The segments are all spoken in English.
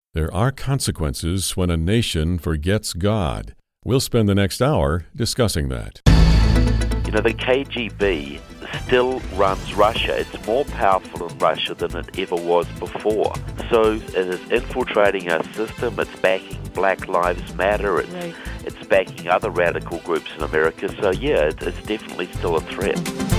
There are consequences when a nation forgets God. We'll spend the next hour discussing that. You know, the KGB still runs Russia. It's more powerful in Russia than it ever was before. So it is infiltrating our system. It's backing Black Lives Matter. It's backing other radical groups in America. So, yeah, it's definitely still a threat.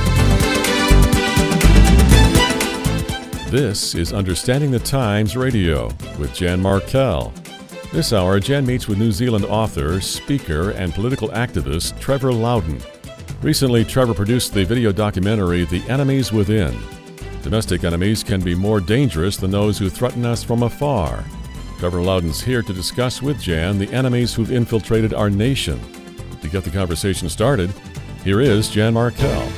This is Understanding the Times Radio with Jan Markell. This hour, Jan meets with New Zealand author, speaker, and political activist Trevor Loudon. Recently, Trevor produced the video documentary The Enemies Within. Domestic enemies can be more dangerous than those who threaten us from afar. Trevor Loudon's here to discuss with Jan the enemies who've infiltrated our nation. To get the conversation started, here is Jan Markell.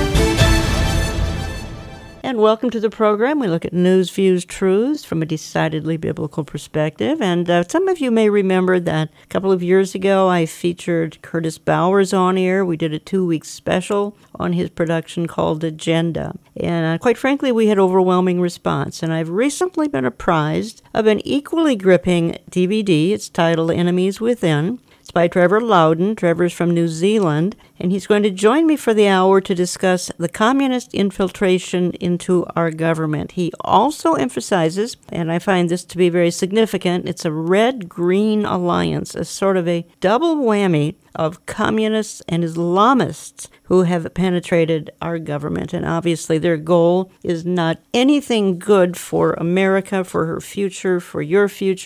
And welcome to the program. We look at news, views, truths from a decidedly biblical perspective. And some of you may remember that a couple of years ago I featured Curtis Bowers on air. We did a 2-week special on his production called Agenda. And quite frankly, we had overwhelming response. And I've recently been apprised of an equally gripping DVD. It's titled Enemies Within. It's by Trevor Loudon. Trevor's from New Zealand, and he's going to join me for the hour to discuss the communist infiltration into our government. He also emphasizes, and I find this to be very significant, it's a red-green alliance, a sort of a double whammy of communists and Islamists who have penetrated our government. And obviously their goal is not anything good for America, for her future, for your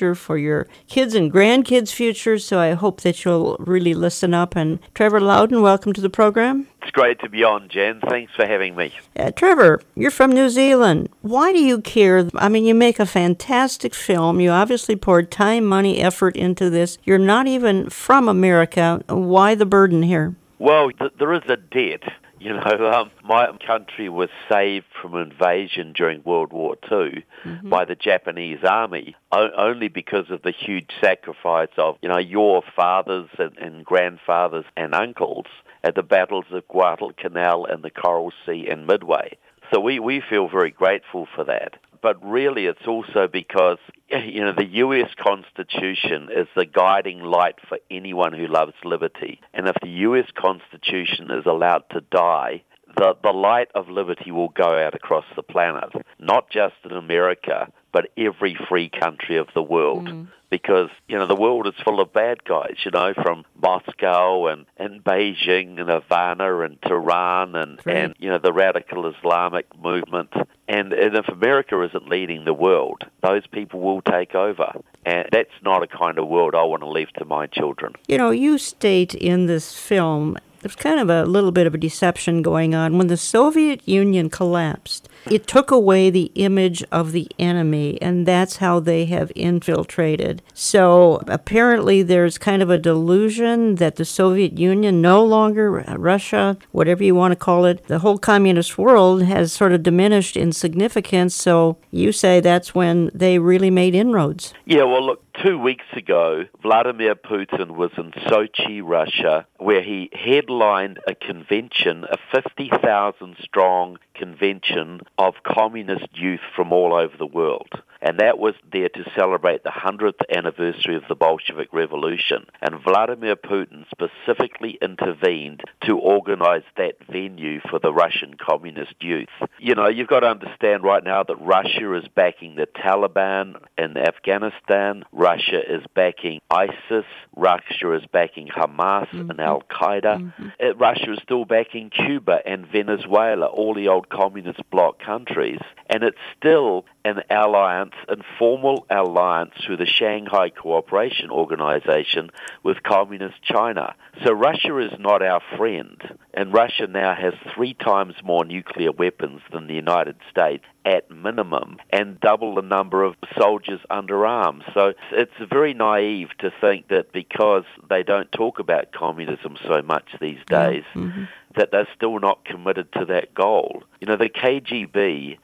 kids' and grandkids' future. So I hope that you'll really listen up. And Trevor Loudon, welcome to the program. It's great to be on, Jan. Thanks for having me. Trevor, you're from New Zealand. Why do you care? I mean, you make a fantastic film. You obviously poured time, money, effort into this. You're not even from America. Why the burden here? Well, there is a debt. You know, my country was saved from invasion during World War II by the Japanese army only because of the huge sacrifice of, you know, your fathers and grandfathers and uncles at the battles of Guadalcanal and the Coral Sea and Midway. So we feel very grateful for that. But really it's also because, you know, the U.S. Constitution is the guiding light for anyone who loves liberty. And if the U.S. Constitution is allowed to die, the light of liberty will go out across the planet, not just in America, but every free country of the world. Because, you know, the world is full of bad guys, you know, from Moscow and Beijing and Havana and Tehran and, you know, the radical Islamic movement. And if America isn't leading the world, those people will take over. And that's not a kind of world I want to leave to my children. You know, you state in this film, there's kind of a little bit of a deception going on. When the Soviet Union collapsed, it took away the image of the enemy, and that's how they have infiltrated. So apparently there's kind of a delusion that the Soviet Union, no longer Russia, whatever you want to call it, the whole communist world has sort of diminished in significance. So you say that's when they really made inroads. Yeah, well, look, 2 weeks ago, Vladimir Putin was in Sochi, Russia, where he headlined a convention, a 50,000-strong convention of communist youth from all over the world. And that was there to celebrate the 100th anniversary of the Bolshevik Revolution. And Vladimir Putin specifically intervened to organize that venue for the Russian communist youth. You know, you've got to understand right now that Russia is backing the Taliban in Afghanistan. Russia is backing ISIS. Russia is backing Hamas and Al-Qaeda. Russia is still backing Cuba and Venezuela, all the old communist bloc countries. And it's still an alliance, informal alliance through the Shanghai Cooperation Organization with Communist China. So Russia is not our friend, and Russia now has 3 times more nuclear weapons than the United States at minimum, and double the number of soldiers under arms. So it's very naive to think that because they don't talk about communism so much these days, that they're still not committed to that goal. You know, the KGB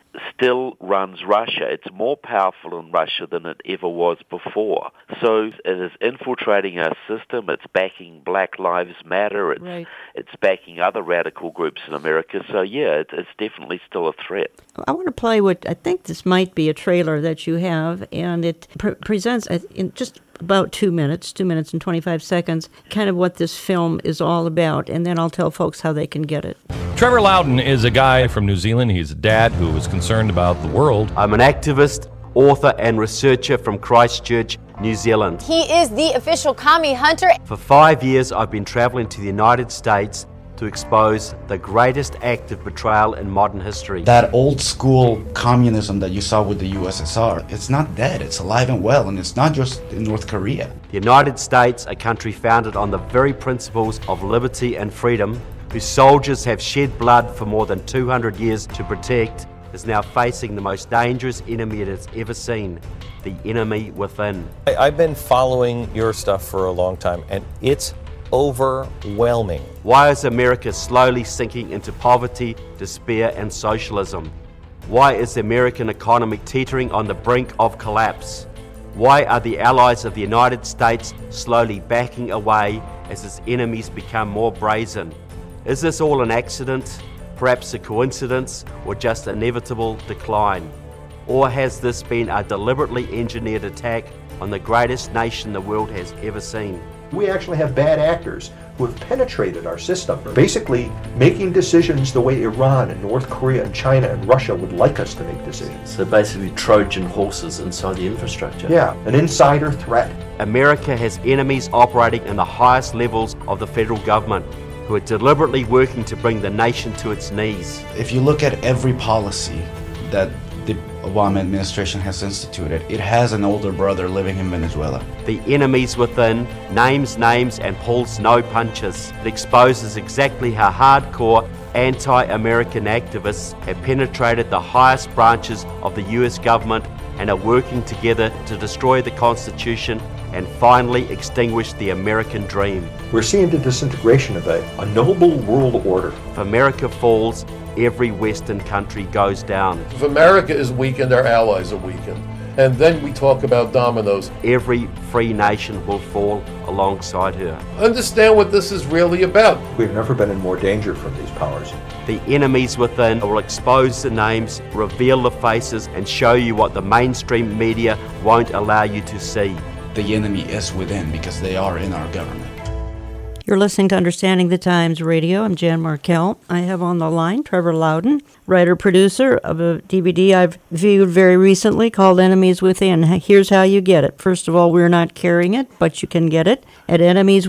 still runs Russia. It's more powerful in Russia than it ever was before. So it is infiltrating our system. It's backing Black Lives Matter. It's backing other radical groups in America. So, yeah, it's definitely still a threat. I want to play what I think this might be a trailer that you have, and it presents in just about 2 minutes and 25 seconds, kind of what this film is all about, and then I'll tell folks how they can get it. Trevor Loudon is a guy from New Zealand. He's a dad who is concerned about the world. I'm an activist, author, and researcher from Christchurch, New Zealand. He is the official commie hunter. For 5 years, I've been traveling to the United States to expose the greatest act of betrayal in modern history. That old school communism that you saw with the USSR, it's not dead, it's alive and well, and it's not just in North Korea. The United States, a country founded on the very principles of liberty and freedom, whose soldiers have shed blood for more than 200 years to protect, is now facing the most dangerous enemy it has ever seen, the enemy within. I've been following your stuff for a long time, and it's overwhelming. Why is America slowly sinking into poverty, despair, and socialism? Why is the American economy teetering on the brink of collapse? Why are the allies of the United States slowly backing away as its enemies become more brazen? Is this all an accident, perhaps a coincidence, or just inevitable decline? Or has this been a deliberately engineered attack on the greatest nation the world has ever seen? We actually have bad actors who have penetrated our system, basically making decisions the way Iran and North Korea and China and Russia would like us to make decisions. So basically Trojan horses inside the infrastructure. Yeah, an insider threat. America has enemies operating in the highest levels of the federal government who are deliberately working to bring the nation to its knees. If you look at every policy that the Obama administration has instituted, it has an older brother living in Venezuela. The enemies within names names and pulls no punches. It exposes exactly how hardcore anti-American activists have penetrated the highest branches of the US government and are working together to destroy the Constitution and finally extinguish the American dream. We're seeing the disintegration of a noble world order. If America falls, every Western country goes down. If America is weakened, our allies are weakened. And then we talk about dominoes. Every free nation will fall alongside her. Understand what this is really about. We've never been in more danger from these powers. The enemies within will expose the names, reveal the faces, and show you what the mainstream media won't allow you to see. The enemy is within because they are in our government. You're listening to Understanding the Times Radio. I'm Jan Markell. I have on the line Trevor Loudon, writer-producer of a DVD I've viewed very recently called Enemies Within. Here's how you get it. First of all, we're not carrying it, but you can get it at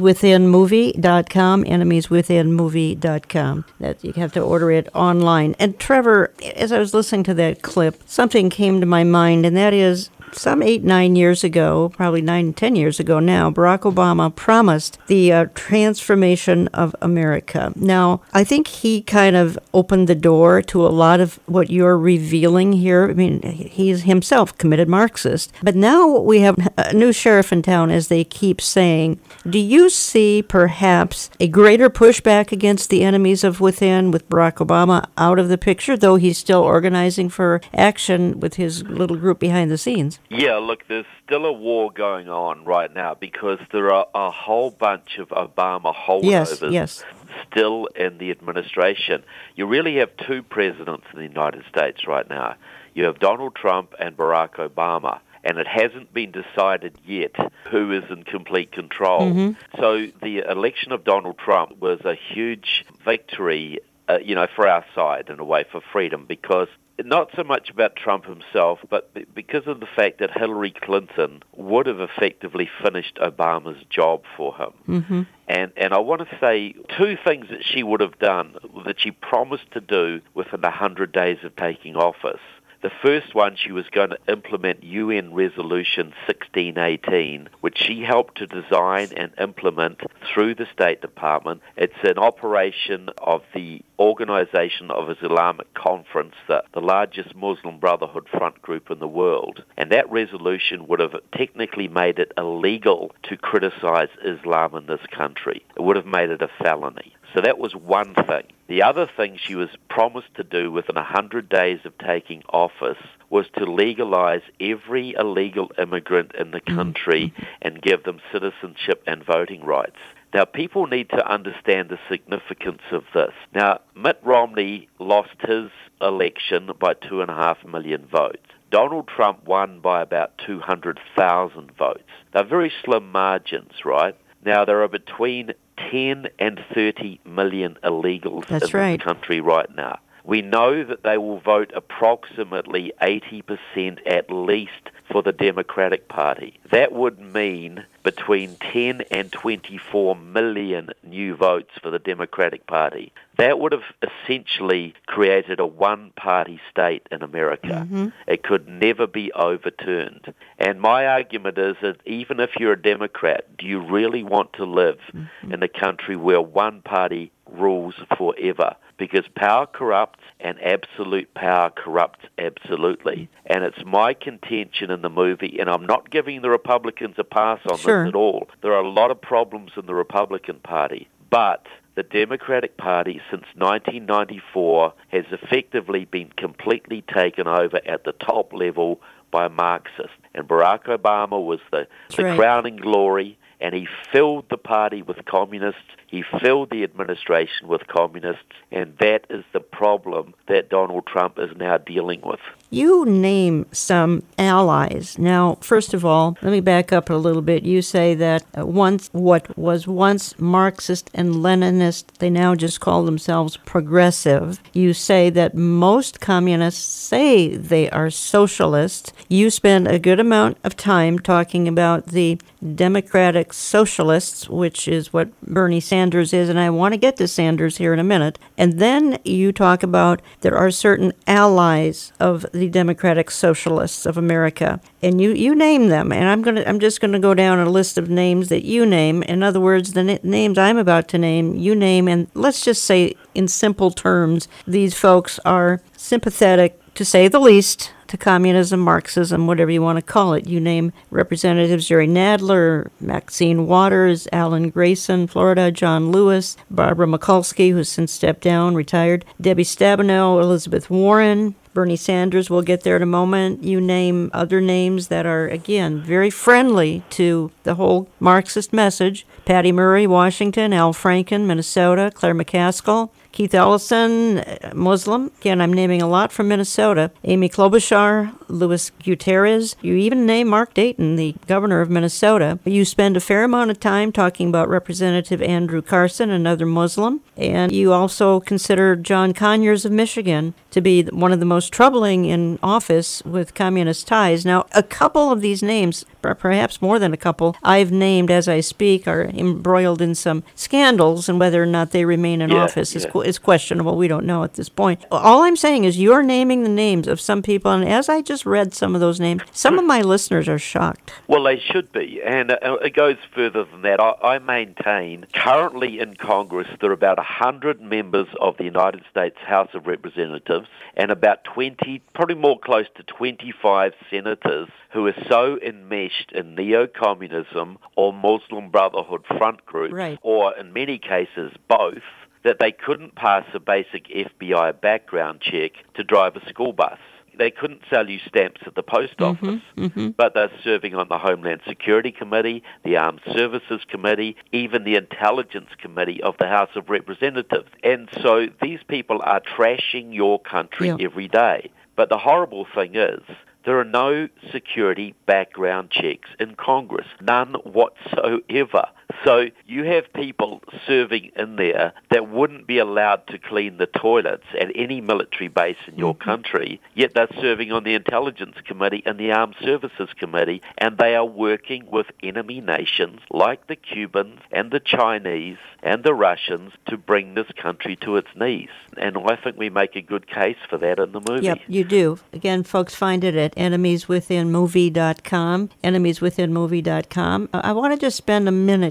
enemieswithinmovie.com, enemieswithinmovie.com. That you have to order it online. And Trevor, as I was listening to that clip, something came to my mind, and that is some 8-9 years ago, probably 9-10 years ago now, Barack Obama promised the transformation of America. Now, I think he kind of opened the door to a lot of what you're revealing here. I mean, he's himself committed Marxist. But now we have a new sheriff in town, as they keep saying. Do you see perhaps a greater pushback against the enemies of within with Barack Obama out of the picture, though he's still organizing for action with his little group behind the scenes? Yeah, look, there's still a war going on right now because there are a whole bunch of Obama holdovers still in the administration. You really have two presidents in the United States right now. You have Donald Trump and Barack Obama. And it hasn't been decided yet who is in complete control. Mm-hmm. So the election of Donald Trump was a huge victory, for our side in a way, for freedom, because not so much about Trump himself, but because of the fact that Hillary Clinton would have effectively finished Obama's job for him. Mm-hmm. And I want to say two things that she would have done, that she promised to do within 100 days of taking office. The first one, she was going to implement UN Resolution 1618, which she helped to design and implement through the State Department. It's an operation of the Organization of Islamic Conference, the largest Muslim Brotherhood front group in the world. And that resolution would have technically made it illegal to criticize Islam in this country. It would have made it a felony. So that was one thing. The other thing she was promised to do within 100 days of taking office was to legalize every illegal immigrant in the country and give them citizenship and voting rights. Now, people need to understand the significance of this. Now, Mitt Romney lost his election by 2.5 million votes. Donald Trump won by about 200,000 votes. They're very slim margins, right? Now, there are between 10 and 30 million illegals in this country right now. We know that they will vote approximately 80% at least for the Democratic Party. That would mean between 10 and 24 million new votes for the Democratic Party. That would have essentially created a one-party state in America. It could never be overturned. And my argument is that even if you're a Democrat, do you really want to live in a country where one party rules forever? Because power corrupts and absolute power corrupts absolutely. And it's my contention in the movie, and I'm not giving the Republicans a pass on this at all. There are a lot of problems in the Republican Party, but the Democratic Party since 1994 has effectively been completely taken over at the top level by Marxists. And Barack Obama was the crowning glory, and he filled the party with communists. He filled the administration with communists, and that is the problem that Donald Trump is now dealing with. You name some allies. Now, first of all, let me back up a little bit. You say that what was once Marxist and Leninist, they now just call themselves progressive. You say that most communists say they are socialists. You spend a good amount of time talking about the Democratic Socialists, which is what Bernie Sanders is, and I want to get to Sanders here in a minute. And then you talk about there are certain allies of the Democratic Socialists of America, and you name them. And I'm just going to go down a list of names that you name. In other words, the names I'm about to name, you name, and let's just say in simple terms, these folks are sympathetic, to say the least, to communism, Marxism, whatever you want to call it. You name Representatives Jerry Nadler, Maxine Waters, Alan Grayson, Florida, John Lewis, Barbara Mikulski, who's since stepped down, retired, Debbie Stabenow, Elizabeth Warren, Bernie Sanders, we'll get there in a moment. You name other names that are, again, very friendly to the whole Marxist message. Patty Murray, Washington, Al Franken, Minnesota, Claire McCaskill, Keith Ellison, Muslim. Again, I'm naming a lot from Minnesota. Amy Klobuchar, Luis Gutierrez. You even name Mark Dayton, the governor of Minnesota. You spend a fair amount of time talking about Representative Andrew Carson, another Muslim. And you also consider John Conyers of Michigan to be one of the most troubling in office with communist ties. Now, a couple of these names, perhaps more than a couple, I've named as I speak, are embroiled in some scandals, and whether or not they remain in office is questionable. We don't know at this point. All I'm saying is you're naming the names of some people, and as I just read some of those names, some of my listeners are shocked. Well, they should be, and it goes further than that. I maintain currently in Congress there are about 100 members of the United States House of Representatives and about 20, probably more close to 25 senators who are so enmeshed in neo-communism or Muslim Brotherhood front groups, or in many cases both, that they couldn't pass a basic FBI background check to drive a school bus. They couldn't sell you stamps at the post office, but they're serving on the Homeland Security Committee, the Armed Services Committee, even the Intelligence Committee of the House of Representatives. And so these people are trashing your country every day. But the horrible thing is, there are no security background checks in Congress, none whatsoever. So you have people serving in there that wouldn't be allowed to clean the toilets at any military base in your country, yet they're serving on the Intelligence Committee and the Armed Services Committee, and they are working with enemy nations like the Cubans and the Chinese and the Russians to bring this country to its knees. And I think we make a good case for that in the movie. Yep, you do. Again, folks, find it at enemieswithinmovie.com, enemieswithinmovie.com. I want to just spend a minute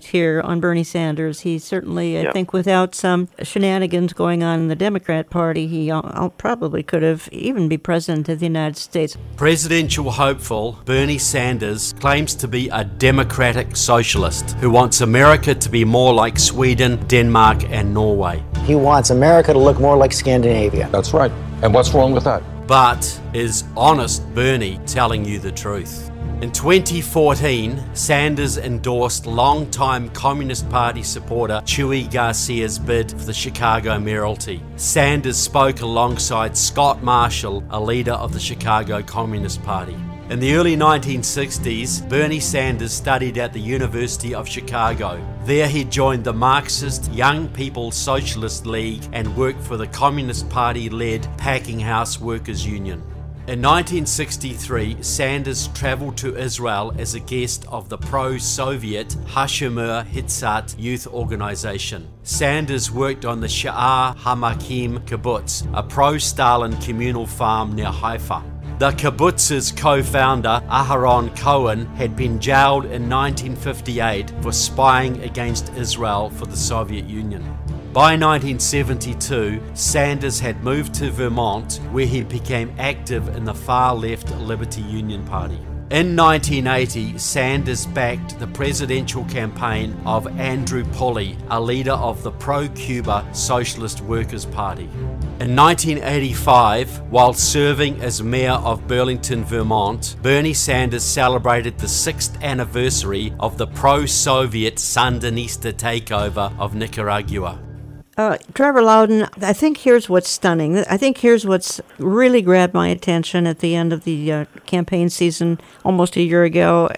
here on Bernie Sanders. He certainly, I think, without some shenanigans going on in the Democrat Party, he probably could have even be president of the United States. Presidential hopeful Bernie Sanders claims to be a democratic socialist who wants America to be more like Sweden, Denmark, and Norway. He wants America to look more like Scandinavia. That's right. And what's wrong with that? But is honest Bernie telling you the truth? In 2014, Sanders endorsed longtime Communist Party supporter Chuy Garcia's bid for the Chicago mayoralty. Sanders spoke alongside Scott Marshall, a leader of the Chicago Communist Party. In the early 1960s, Bernie Sanders studied at the University of Chicago. There he joined the Marxist Young People's Socialist League and worked for the Communist Party-led Packing House Workers Union. In 1963, Sanders traveled to Israel as a guest of the pro-Soviet Hashomer Hitzat youth organization. Sanders worked on the Sha'ar Hamakim kibbutz, a pro-Stalin communal farm near Haifa. The kibbutz's co-founder, Aharon Cohen, had been jailed in 1958 for spying against Israel for the Soviet Union. By 1972, Sanders had moved to Vermont, where he became active in the far-left Liberty Union Party. In 1980, Sanders backed the presidential campaign of Andrew Pulley, a leader of the pro-Cuba Socialist Workers' Party. In 1985, while serving as mayor of Burlington, Vermont, Bernie Sanders celebrated the 6th anniversary of the pro-Soviet Sandinista takeover of Nicaragua. Trevor Loudon, I think here's what's stunning. I think here's what's really grabbed my attention at the end of the campaign season almost a year ago.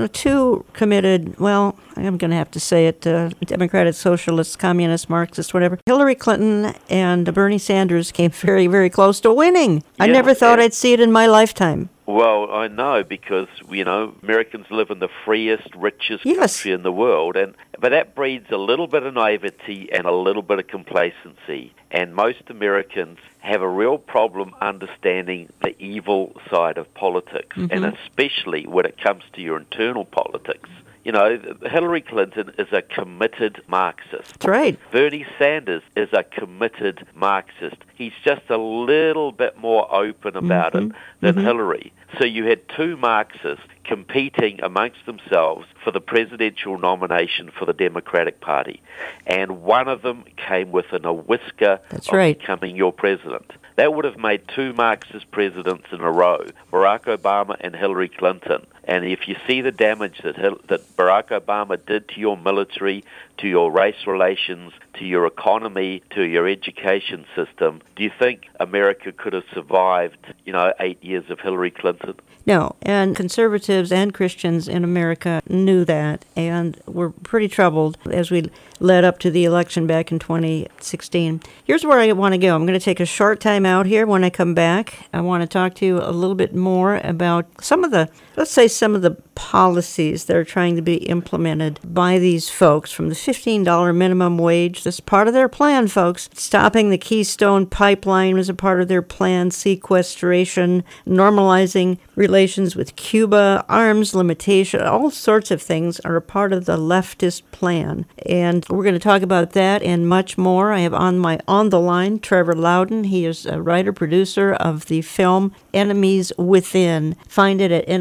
Two committed, well, I'm going to have to say it, Democratic, Socialists, Communists, Marxists, whatever. Hillary Clinton and Bernie Sanders came very, very close to winning. I never thought I'd see it in my lifetime. Well, I know, because, Americans live in the freest, richest country in the world, but that breeds a little bit of naivety and a little bit of complacency. And most Americans have a real problem understanding the evil side of politics, and especially when it comes to your internal politics. Hillary Clinton is a committed Marxist. That's right. Bernie Sanders is a committed Marxist. He's just a little bit more open about it than Hillary. So you had two Marxists competing amongst themselves for the presidential nomination for the Democratic Party. And one of them came within a whisker of becoming your president. That would have made two Marxist presidents in a row, Barack Obama and Hillary Clinton. And if you see the damage that Barack Obama did to your military, to your race relations, to your economy, to your education system, do you think America could have survived, 8 years of Hillary Clinton? No, and conservatives and Christians in America knew that and were pretty troubled as we led up to the election back in 2016. Here's where I want to go. I'm going to take a short time out here. When I come back, I want to talk to you a little bit more about some of the policies that are trying to be implemented by these folks, from the $15 minimum wage. That's part of their plan, folks. Stopping the Keystone Pipeline was a part of their plan. Sequestration, normalizing relations with Cuba, arms limitation, all sorts of things are a part of the leftist plan. And we're going to talk about that and much more. I have on the line Trevor Loudon. He is a writer-producer of the film Enemies Within. Find it at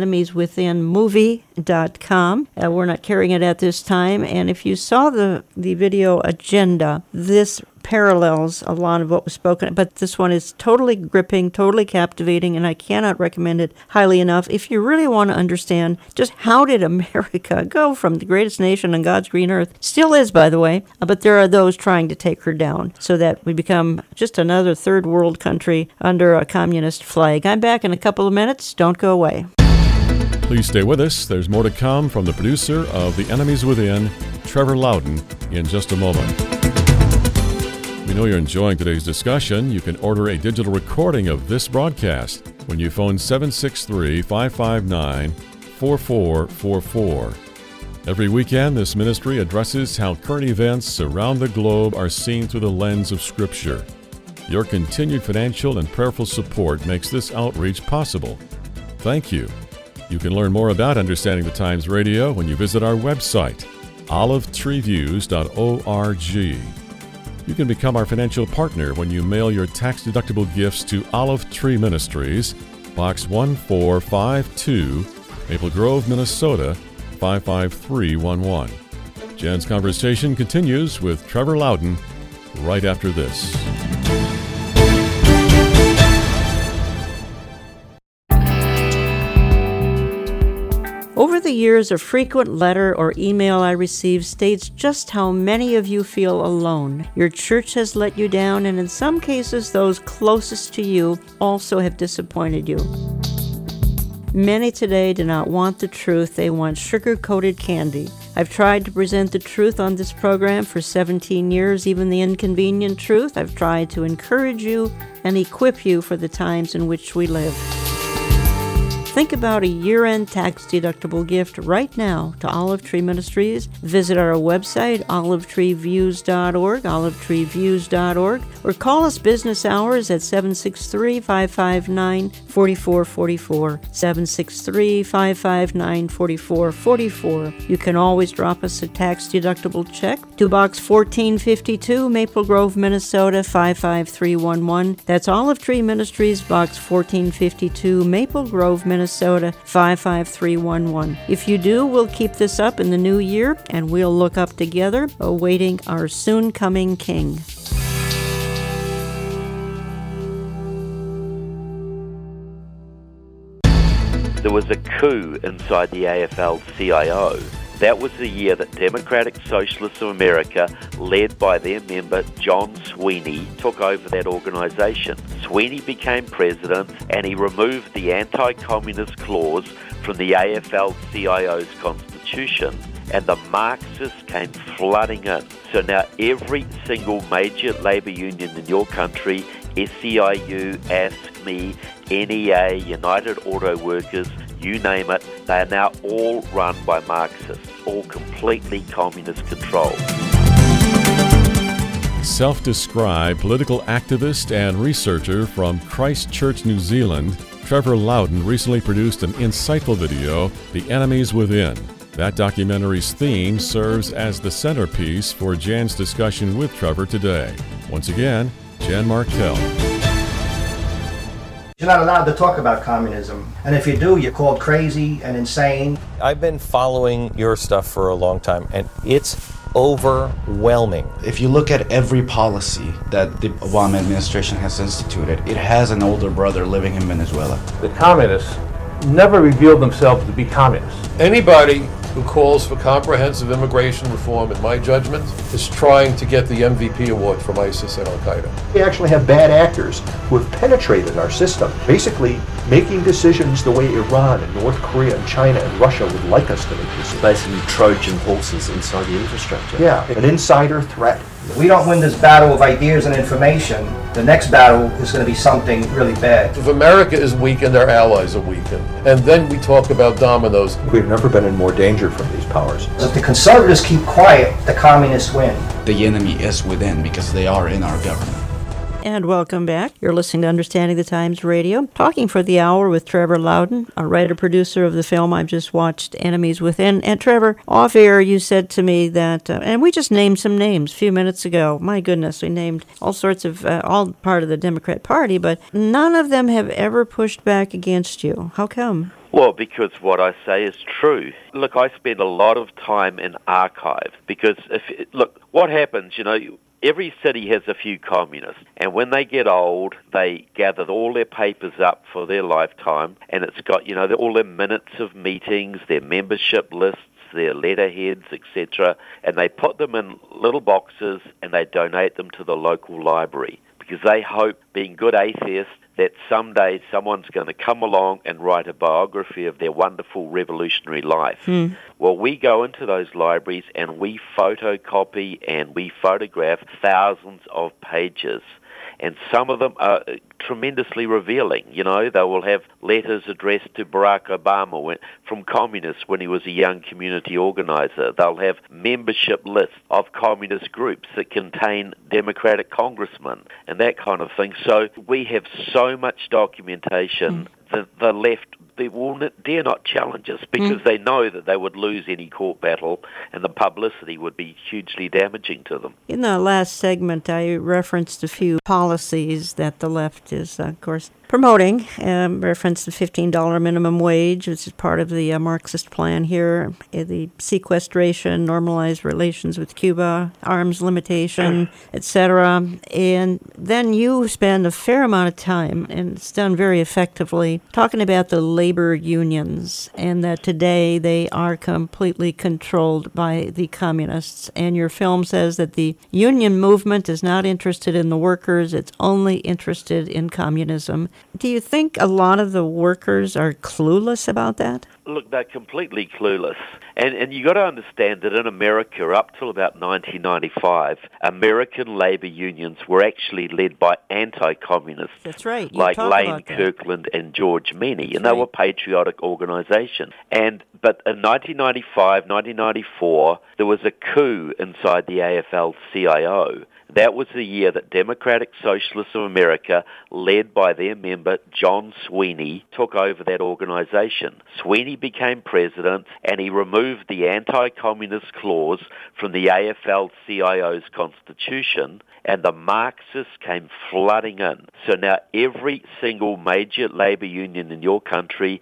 enemieswithinmovie.com. We're not carrying it at this time. And if you saw the video agenda, this parallels a lot of what was spoken, but this one is totally gripping, totally captivating, and I cannot recommend it highly enough. If you really want to understand just how did America go from the greatest nation on God's green earth, still is, by the way, but there are those trying to take her down so that we become just another third world country under a communist flag. I'm back in a couple of minutes. Don't go away. Please stay with us. There's more to come from the producer of The Enemies Within, Trevor Loudon, in just a moment. We know you're enjoying today's discussion. You can order a digital recording of this broadcast when you phone 763-559-4444. Every weekend, this ministry addresses how current events around the globe are seen through the lens of Scripture. Your continued financial and prayerful support makes this outreach possible. Thank you. You can learn more about Understanding the Times Radio when you visit our website, olivetreeviews.org. You can become our financial partner when you mail your tax-deductible gifts to Olive Tree Ministries, Box 1452, Maple Grove, Minnesota, 55311. Jan's conversation continues with Trevor Loudon right after this. Over the years, a frequent letter or email I receive states just how many of you feel alone. Your church has let you down, and in some cases, those closest to you also have disappointed you. Many today do not want the truth. They want sugar-coated candy. I've tried to present the truth on this program for 17 years, even the inconvenient truth. I've tried to encourage you and equip you for the times in which we live. Think about a year-end tax-deductible gift right now to Olive Tree Ministries. Visit our website, olivetreeviews.org, olivetreeviews.org, or call us business hours at 763-559-4444, 763-559-4444. You can always drop us a tax-deductible check to Box 1452, Maple Grove, Minnesota, 55311. That's Olive Tree Ministries, Box 1452, Maple Grove, Minnesota, 55311. If you do, we'll keep this up in the new year, and we'll look up together, awaiting our soon-coming King. There was a coup inside the AFL-CIO. That was the year that Democratic Socialists of America, led by their member John Sweeney, took over that organisation. Sweeney became president, and he removed the anti-communist clause from the AFL-CIO's constitution, and the Marxists came flooding in. So now every single major labour union in your country, SEIU, AFSCME, NEA, United Auto Workers, you name it, they are now all run by Marxists, all completely communist controlled. Self-described political activist and researcher from Christchurch, New Zealand, Trevor Loudon recently produced an insightful video, The Enemies Within. That documentary's theme serves as the centerpiece for Jan's discussion with Trevor today. Once again, Jan Markell. You're not allowed to talk about communism, and if you do, you're called crazy and insane. I've been following your stuff for a long time, and it's overwhelming. If you look at every policy that the Obama administration has instituted, it has an older brother living in Venezuela. The communists never revealed themselves to be communists. Anybody who calls for comprehensive immigration reform, in my judgment, is trying to get the MVP award from ISIS and Al-Qaeda. We actually have bad actors who have penetrated our system, basically making decisions the way Iran and North Korea and China and Russia would like us to make decisions. Basically Trojan horses inside the infrastructure. Yeah, an insider threat. If we don't win this battle of ideas and information, the next battle is going to be something really bad. If America is weakened, our allies are weakened. And then we talk about dominoes. We've never been in more danger from these powers. If the conservatives keep quiet, the communists win. The enemy is within because they are in our government. And welcome back. You're listening to Understanding the Times Radio, talking for the hour with Trevor Loudon, a writer-producer of the film I've just watched, Enemies Within. And Trevor, off air, you said to me that, and we just named some names a few minutes ago. My goodness, we named all sorts of, all part of the Democrat Party, but none of them have ever pushed back against you. How come? Well, because what I say is true. Look, I spend a lot of time in archive because, what happens, every city has a few communists, and when they get old, they gather all their papers up for their lifetime, and it's got, all their minutes of meetings, their membership lists, their letterheads, etc., and they put them in little boxes and they donate them to the local library because they hope, being good atheists, that someday someone's going to come along and write a biography of their wonderful revolutionary life. Well, we go into those libraries and we photocopy and we photograph thousands of pages. And some of them are tremendously revealing. They will have letters addressed to Barack Obama from communists when he was a young community organizer. They'll have membership lists of communist groups that contain Democratic congressmen and that kind of thing. So we have so much documentation the left, they will dare not challenge us because they know that they would lose any court battle and the publicity would be hugely damaging to them. In the last segment, I referenced a few policies that the left is, of course, promoting. Referenced the $15 minimum wage, which is part of the Marxist plan here, the sequestration, normalized relations with Cuba, arms limitation, etc. And then you spend a fair amount of time, and it's done very effectively, talking about the labor unions and that today they are completely controlled by the communists. And your film says that the union movement is not interested in the workers, it's only interested in communism. Do you think a lot of the workers are clueless about that? Look, they're completely clueless. And you got to understand that in America, up till about 1995, American labor unions were actually led by anti-communists. That's right. Like Lane Kirkland and George Meany, and they were patriotic organizations. But in 1995, 1994, there was a coup inside the AFL-CIO. That was the year that Democratic Socialists of America, led by their member John Sweeney, took over that organization. Sweeney became president, and he removed the anti-communist clause from the AFL-CIO's constitution, and the Marxists came flooding in. So now every single major labor union in your country,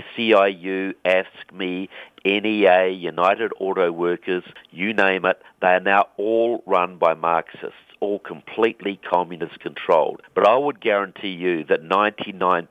SEIU, AFSCME, NEA, United Auto Workers, you name it, they are now all run by Marxists, all completely communist controlled. But I would guarantee you that 99%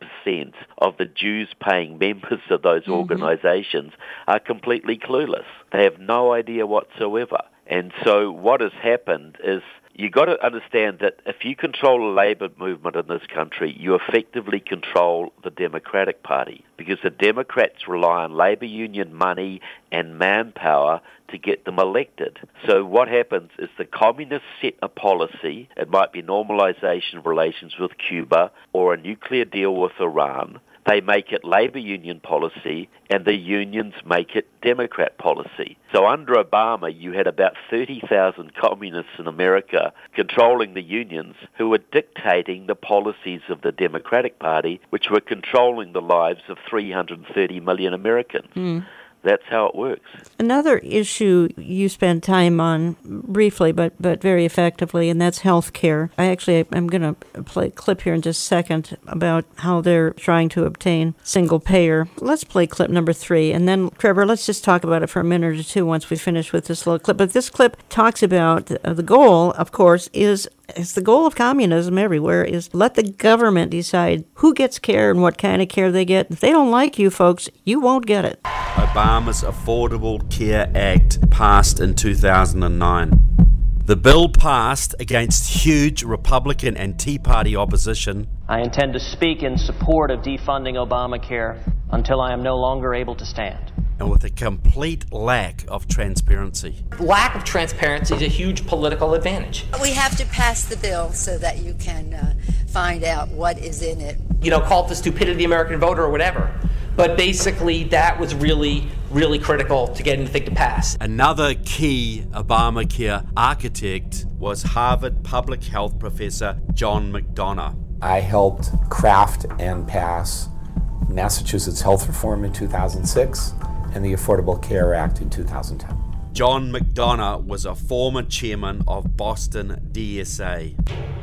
of the dues-paying members of those organizations are completely clueless. They have no idea whatsoever. And so what has happened is you got to understand that if you control a labor movement in this country, you effectively control the Democratic Party, because the Democrats rely on labor union money and manpower to get them elected. So what happens is the communists set a policy. It might be normalization of relations with Cuba or a nuclear deal with Iran. They make it labor union policy, and the unions make it Democrat policy. So under Obama, you had about 30,000 communists in America controlling the unions who were dictating the policies of the Democratic Party, which were controlling the lives of 330 million Americans. That's how it works. Another issue you spend time on briefly, but very effectively, and that's health care. I'm going to play a clip here in just a second about how they're trying to obtain single payer. Let's play clip number 3, and then, Trevor, let's just talk about it for a minute or two once we finish with this little clip. But this clip talks about the goal, of course, is the goal of communism everywhere is let the government decide who gets care and what kind of care they get. If they don't like you folks, you won't get it. Obama's Affordable Care Act passed in 2009. The bill passed against huge Republican and Tea Party opposition. I intend to speak in support of defunding Obamacare until I am no longer able to stand. And with a complete lack of transparency. Lack of transparency is a huge political advantage. We have to pass the bill so that you can find out what is in it. Call it the stupidity of the American voter or whatever. But basically, that was really, really critical to getting the thing to pass. Another key Obamacare architect was Harvard public health professor John McDonough. I helped craft and pass Massachusetts health reform in 2006 and the Affordable Care Act in 2010. John McDonough was a former chairman of Boston DSA.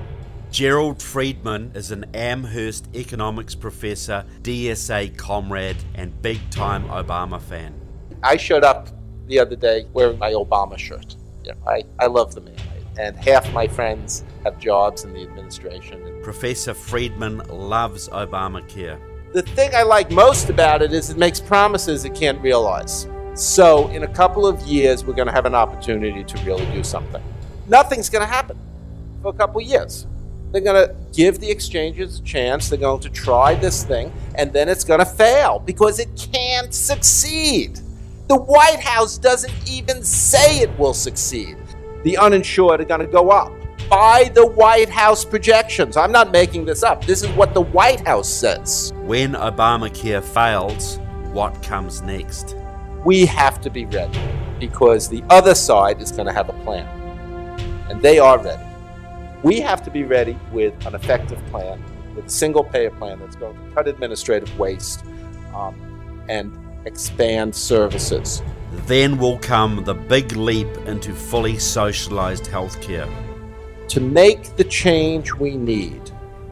Gerald Friedman is an Amherst economics professor, DSA comrade, and big-time Obama fan. I showed up the other day wearing my Obama shirt. I love the man, and half my friends have jobs in the administration. Professor Friedman loves Obamacare. The thing I like most about it is it makes promises it can't realize. So in a couple of years, we're going to have an opportunity to really do something. Nothing's going to happen for a couple of years. They're going to give the exchanges a chance. They're going to try this thing, and then it's going to fail because it can't succeed. The White House doesn't even say it will succeed. The uninsured are going to go up by the White House projections. I'm not making this up. This is what the White House says. When Obamacare fails, what comes next? We have to be ready because the other side is going to have a plan, and they are ready. We have to be ready with an effective plan with a single payer plan that's going to cut administrative waste and expand services. Then will come the big leap into fully socialized healthcare. To make the change we need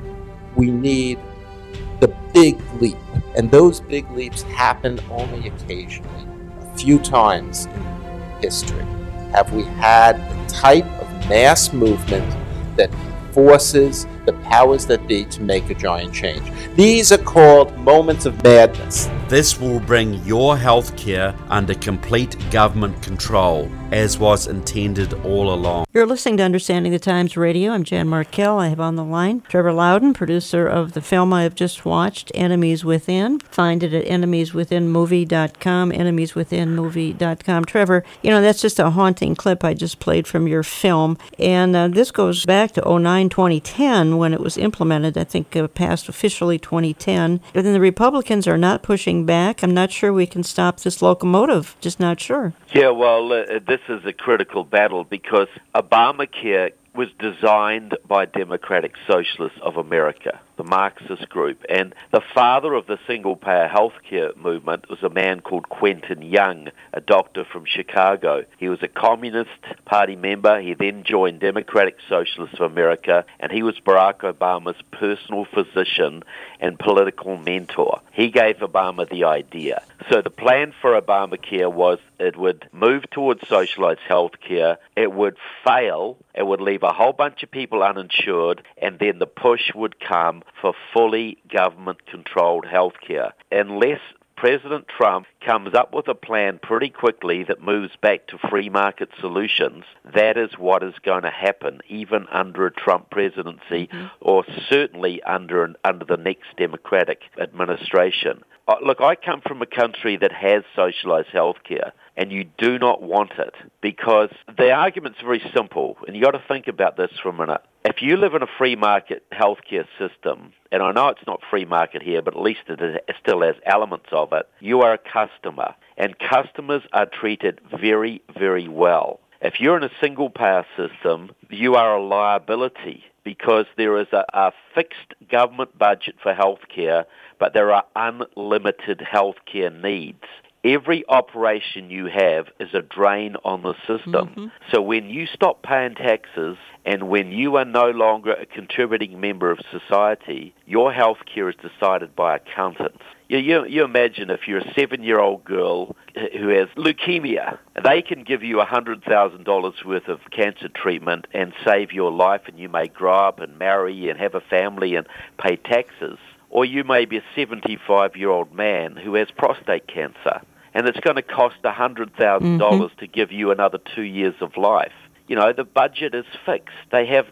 the big leap. And those big leaps happen only occasionally. A few times in history have we had the type of mass movement that forces the powers that be to make a giant change. These are called moments of madness. This will bring your healthcare under complete government control, as was intended all along. You're listening to Understanding the Times Radio. I'm Jan Markell. I have on the line Trevor Loudon, producer of the film I have just watched, Enemies Within. Find it at enemieswithinmovie.com, enemieswithinmovie.com. Trevor, that's just a haunting clip I just played from your film. And this goes back to 2009-2010 when it was implemented. I think passed officially 2010. But then the Republicans are not pushing back. I'm not sure we can stop this locomotive. Just not sure. Yeah, well, this is a critical battle because Obamacare was designed by Democratic Socialists of America, the Marxist group. And the father of the single-payer healthcare movement was a man called Quentin Young, a doctor from Chicago. He was a Communist Party member. He then joined Democratic Socialists of America, and he was Barack Obama's personal physician and political mentor. He gave Obama the idea. So the plan for Obamacare was it would move towards socialized healthcare, it would fail, it would leave a whole bunch of people uninsured, and then the push would come for fully government-controlled healthcare. Unless President Trump comes up with a plan pretty quickly that moves back to free market solutions, that is what is going to happen, even under a Trump presidency, or certainly under the next Democratic administration. Look, I come from a country that has socialized healthcare, and you do not want it, because the argument's very simple, and you got to think about this for a minute. If you live in a free market healthcare system, and I know it's not free market here, but at least it still has elements of it, you are a customer, and customers are treated very, very well. If you're in a single-payer system, you are a liability because there is a fixed government budget for healthcare, but there are unlimited healthcare needs. Every operation you have is a drain on the system. So when you stop paying taxes and when you are no longer a contributing member of society, your health care is decided by accountants. You imagine if you're a 7-year-old girl who has leukemia, they can give you $100,000 worth of cancer treatment and save your life, and you may grow up and marry and have a family and pay taxes. Or you may be a 75-year-old man who has prostate cancer, and it's going to cost $100,000 to give you another 2 years of life. The budget is fixed. They have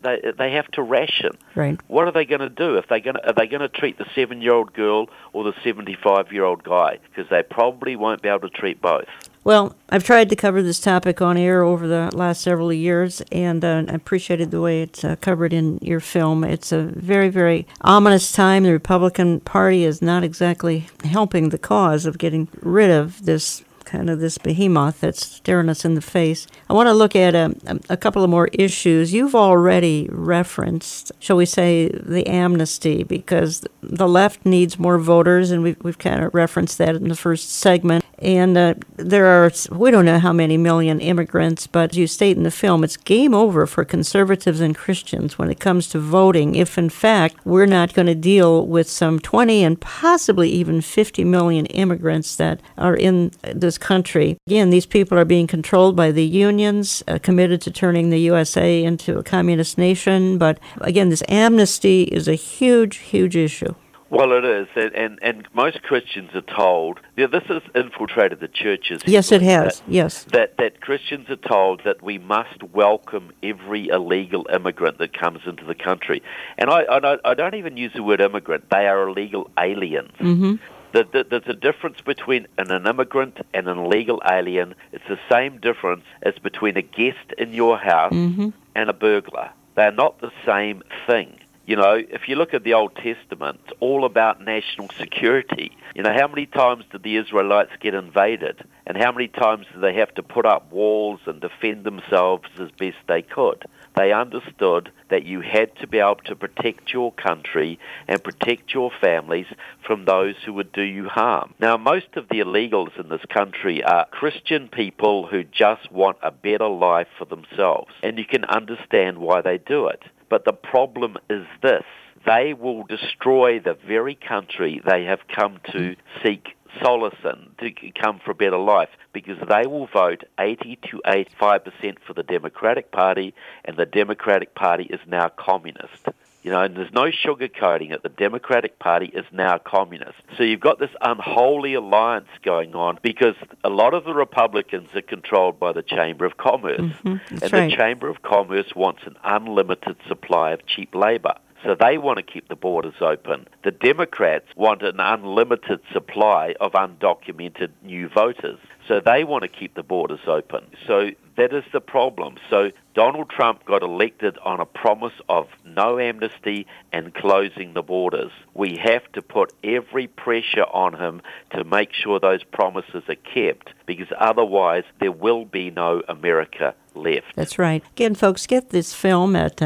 to ration. Right. What are they going to do? Are they going to treat the 7-year-old girl or the 75-year-old guy? Because they probably won't be able to treat both. Well, I've tried to cover this topic on air over the last several years, and I appreciated the way it's covered in your film. It's a very, very ominous time. The Republican Party is not exactly helping the cause of getting rid of this behemoth that's staring us in the face. I want to look at a couple of more issues. You've already referenced, shall we say, the amnesty, because the left needs more voters, and we've kind of referenced that in the first segment. And we don't know how many million immigrants, but as you state in the film, it's game over for conservatives and Christians when it comes to voting if, in fact, we're not going to deal with some 20 and possibly even 50 million immigrants that are in this country. Again, these people are being controlled by the unions, committed to turning the USA into a communist nation. But again, this amnesty is a huge, huge issue. Well, it is, and most Christians are told, this has infiltrated the churches. Yes, it has, yes. That Christians are told that we must welcome every illegal immigrant that comes into the country. And I don't even use the word immigrant. They are illegal aliens. There's a difference between an immigrant and an illegal alien. It's the same difference as between a guest in your house and a burglar. They're not the same thing. You know, if you look at the Old Testament, it's all about national security. You know, how many times did the Israelites get invaded? And how many times did they have to put up walls and defend themselves as best they could? They understood that you had to be able to protect your country and protect your families from those who would do you harm. Now, most of the illegals in this country are Christian people who just want a better life for themselves. And you can understand why they do it. But the problem is this: they will destroy the very country they have come to seek solace in, to come for a better life, because they will vote 80 to 85% for the Democratic Party, and the Democratic Party is now communist. You know, and there's no sugarcoating it. The Democratic Party is now communist. So you've got this unholy alliance going on because a lot of the Republicans are controlled by the Chamber of Commerce. Mm-hmm. And the Chamber of Commerce wants an unlimited supply of cheap labor. So they want to keep the borders open. The Democrats want an unlimited supply of undocumented new voters. So they want to keep the borders open. So that is the problem. So Donald Trump got elected on a promise of no amnesty and closing the borders. We have to put every pressure on him to make sure those promises are kept, because otherwise there will be no America left. That's right. Again, folks, get this film at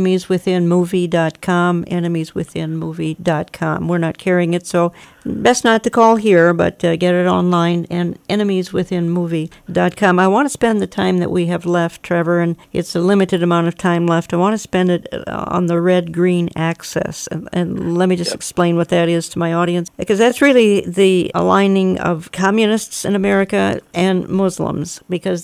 enemieswithinmovie.com, enemieswithinmovie.com. We're not carrying it, so best not to call here, but get it online and enemieswithinmovie.com. I want to spend the time that we have left, Trevor, and it's a limited amount of time left. I want to spend it on the red-green axis, and let me just explain what that is to my audience, because that's really the aligning of communists in America and Muslims, because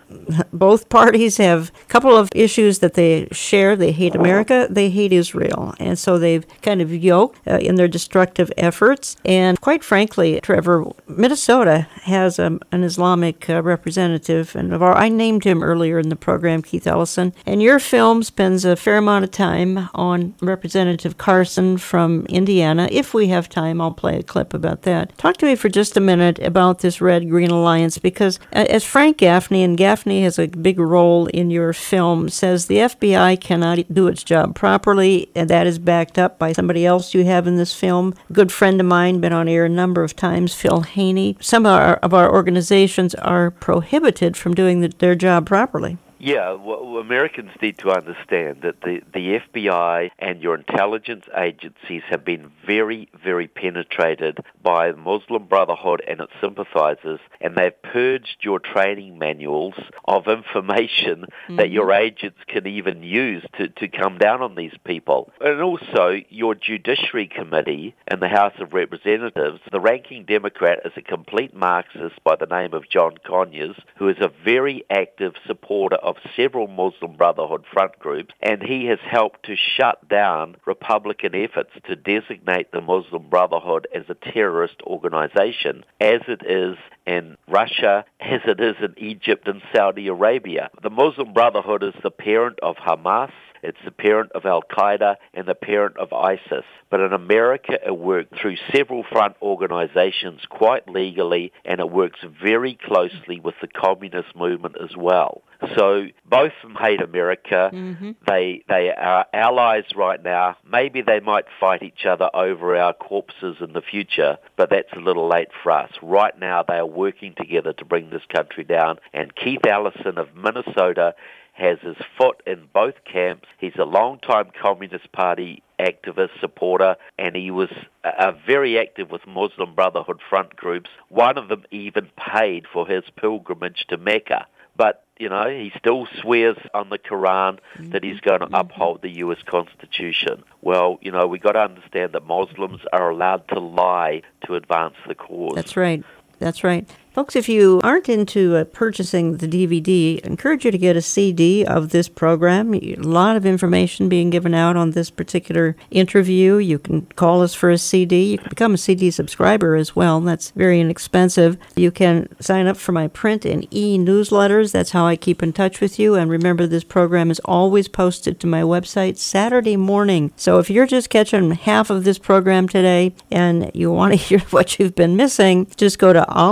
both parties have a couple of issues that they share. They hate America, they hate Israel, and so they've kind of yoked in their destructive efforts. And quite frankly, Trevor, Minnesota has an Islamic representative, and I named him earlier in the program, Keith Ellison. And your film spends a fair amount of time on Representative Carson from Indiana. If we have time, I'll play a clip about that. Talk to me for just a minute about this Red-Green Alliance, because as Frank Gaffney, and Gaffney has a big role in your film, says the FBI cannot do its job properly, and that is backed up by somebody else you have in this film. A good friend of mine, been on air a number of times, Phil Haney. Some of our organizations are prohibited from doing their job properly. Yeah, well, Americans need to understand that the FBI and your intelligence agencies have been very, very penetrated by the Muslim Brotherhood and its sympathizers, and they've purged your training manuals of information that your agents can even use to come down on these people. And also, your Judiciary Committee in the House of Representatives, the ranking Democrat is a complete Marxist by the name of John Conyers, who is a very active supporter of several Muslim Brotherhood front groups, and he has helped to shut down Republican efforts to designate the Muslim Brotherhood as a terrorist organization, as it is in Russia, as it is in Egypt and Saudi Arabia. The Muslim Brotherhood is the parent of Hamas, it's the parent of Al-Qaeda and the parent of ISIS. But in America, it worked through several front organizations quite legally, and it works very closely with the communist movement as well. So both of them hate America. They are allies right now. Maybe they might fight each other over our corpses in the future, but that's a little late for us. Right now, they are working together to bring this country down. And Keith Ellison of Minnesota has his foot in both camps. He's a long-time Communist Party activist supporter, and he was very active with Muslim Brotherhood front groups. One of them even paid for his pilgrimage to Mecca. But, you know, he still swears on the Quran that he's going to uphold the U.S. Constitution. Well, you know, we've got to understand that Muslims are allowed to lie to advance the cause. That's right. That's right. Folks, if you aren't into purchasing the DVD, I encourage you to get a CD of this program. A lot of information being given out on this particular interview. You can call us for a CD. You can become a CD subscriber as well. That's very inexpensive. You can sign up for my print and e-newsletters. That's how I keep in touch with you. And remember, this program is always posted to my website Saturday morning. So if you're just catching half of this program today and you want to hear what you've been missing, just go to Olive Tree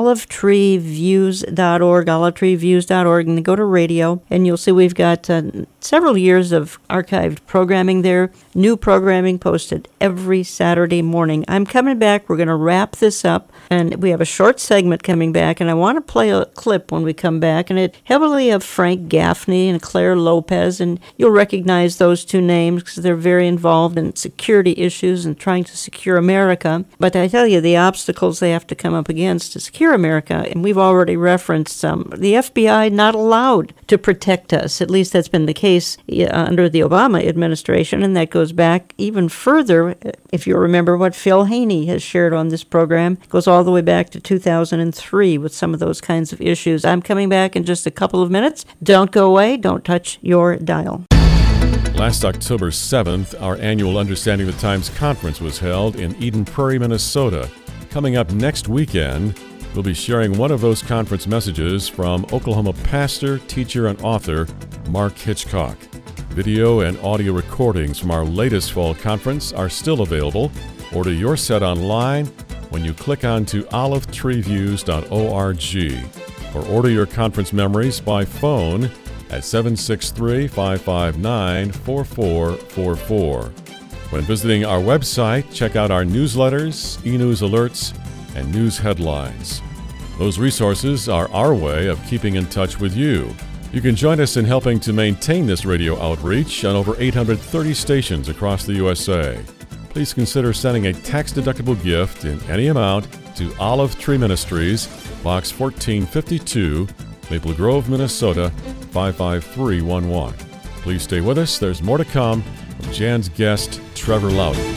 OliveTreeViews.org, OliveTreeViews.org, and go to radio, and you'll see we've got several years of archived programming there, new programming posted every Saturday morning. I'm coming back. We're going to wrap this up, and we have a short segment coming back, and I want to play a clip when we come back, and it heavily of Frank Gaffney and Claire Lopez, and you'll recognize those two names because they're very involved in security issues and trying to secure America. But I tell you, the obstacles they have to come up against to secure America, and we've already referenced the FBI not allowed to protect us. At least that's been the case under the Obama administration, and that goes back even further. If you remember what Phil Haney has shared on this program, it goes all the way back to 2003 with some of those kinds of issues. I'm coming back in just a couple of minutes. Don't go away. Don't touch your dial. Last October 7th, our annual Understanding the Times conference was held in Eden Prairie, Minnesota. Coming up next weekend, we'll be sharing one of those conference messages from Oklahoma pastor, teacher, and author Mark Hitchcock. Video and audio recordings from our latest fall conference are still available. Order your set online when you click onto olivetreeviews.org, or order your conference memories by phone at 763-559-4444. When visiting our website, check out our newsletters, e-news alerts, and news headlines. Those resources are our way of keeping in touch with you. You can join us in helping to maintain this radio outreach on over 830 stations across the USA. Please consider sending a tax-deductible gift in any amount to Olive Tree Ministries, Box 1452, Maple Grove, Minnesota 55311. Please stay with us. There's more to come from Jan's guest, Trevor Loudon.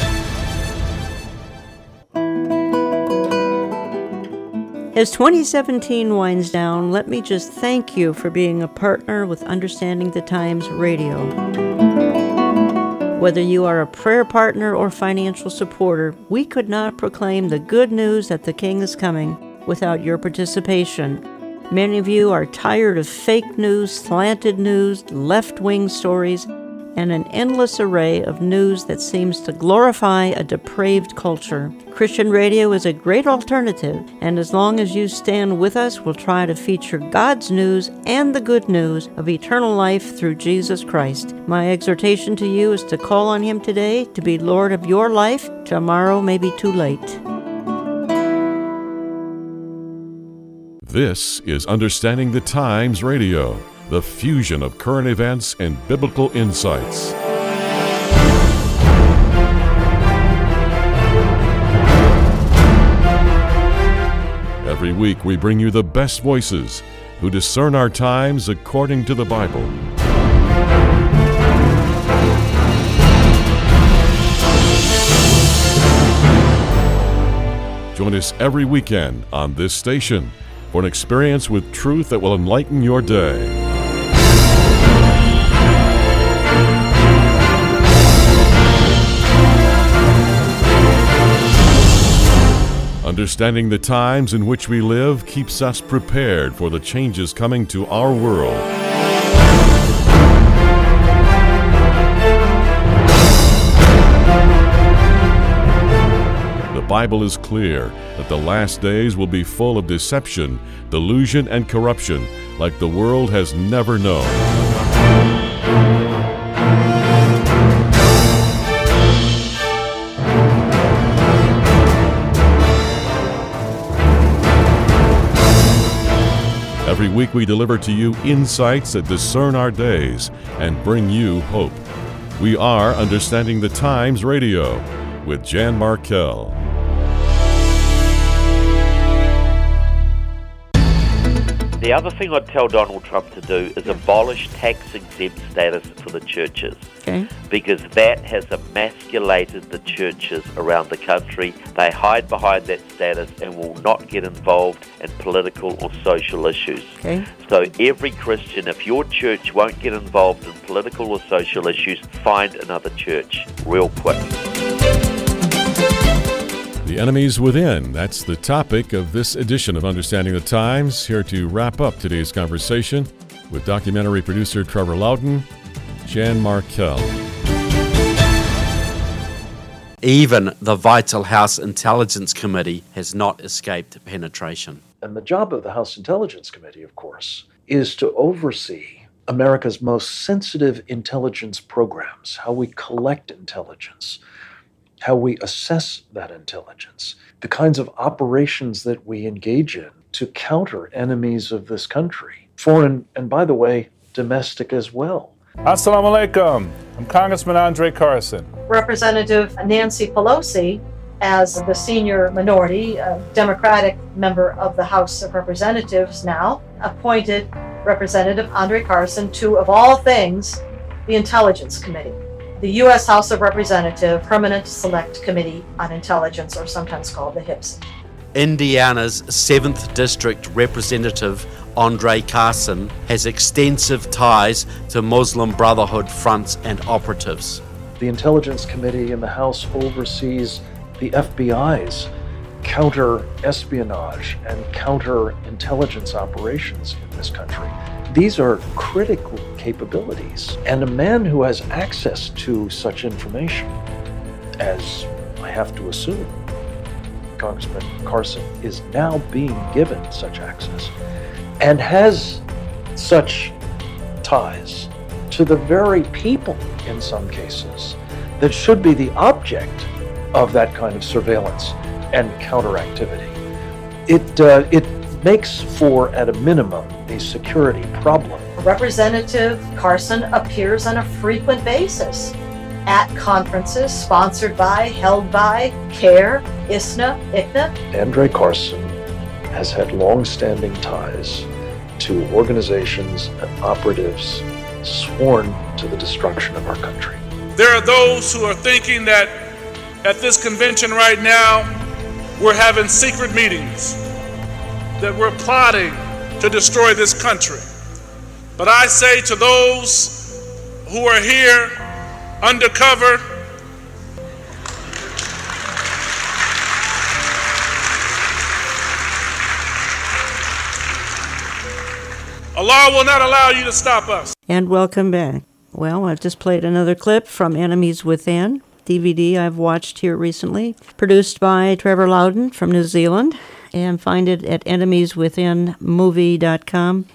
As 2017 winds down, let me just thank you for being a partner with Understanding the Times Radio. Whether you are a prayer partner or financial supporter, we could not proclaim the good news that the King is coming without your participation. Many of you are tired of fake news, slanted news, left-wing stories, and an endless array of news that seems to glorify a depraved culture. Christian radio is a great alternative, and as long as you stand with us, we'll try to feature God's news and the good news of eternal life through Jesus Christ. My exhortation to you is to call on Him today to be Lord of your life. Tomorrow may be too late. This is Understanding the Times Radio, the fusion of current events and biblical insights. Every week we bring you the best voices who discern our times according to the Bible. Join us every weekend on this station for an experience with truth that will enlighten your day. Understanding the times in which we live keeps us prepared for the changes coming to our world. The Bible is clear that the last days will be full of deception, delusion, and corruption like the world has never known. Every week we deliver to you insights that discern our days and bring you hope. We are Understanding the Times Radio with Jan Markell. The other thing I'd tell Donald Trump to do is abolish tax-exempt status for the churches. Okay. Because that has emasculated the churches around the country. They hide behind that status and will not get involved in political or social issues. Okay. So every Christian, if your church won't get involved in political or social issues, find another church real quick. The enemies within. That's the topic of this edition of Understanding the Times. Here to wrap up today's conversation with documentary producer Trevor Loudon, Jan Markell. Even the vital House Intelligence Committee has not escaped penetration. And the job of the House Intelligence Committee, of course, is to oversee America's most sensitive intelligence programs, how we collect intelligence, how we assess that intelligence, the kinds of operations that we engage in to counter enemies of this country, foreign and, by the way, domestic as well. Assalamu alaikum. I'm Congressman Andre Carson. Representative Nancy Pelosi, as the senior minority, Democratic member of the House of Representatives now, appointed Representative Andre Carson to, of all things, the Intelligence Committee, the U.S. House of Representatives Permanent Select Committee on Intelligence, or sometimes called the HIPS. Indiana's 7th District Representative Andre Carson has extensive ties to Muslim Brotherhood fronts and operatives. The Intelligence Committee in the House oversees the FBI's counter-espionage and counter-intelligence operations in this country. These are critical capabilities, and a man who has access to such information, as I have to assume Congressman Carson is now being given such access, and has such ties to the very people, in some cases, that should be the object of that kind of surveillance and counteractivity. It makes for, at a minimum, a security problem. Representative Carson appears on a frequent basis at conferences sponsored by, held by, CARE, ISNA, ICNA. Andre Carson has had long-standing ties to organizations and operatives sworn to the destruction of our country. There are those who are thinking that at this convention right now, we're having secret meetings, that we're plotting to destroy this country. But I say to those who are here undercover, Allah will not allow you to stop us. And welcome back. Well, I've just played another clip from Enemies Within, DVD I've watched here recently, produced by Trevor Loudon from New Zealand, and find it at enemieswithinmovie.com,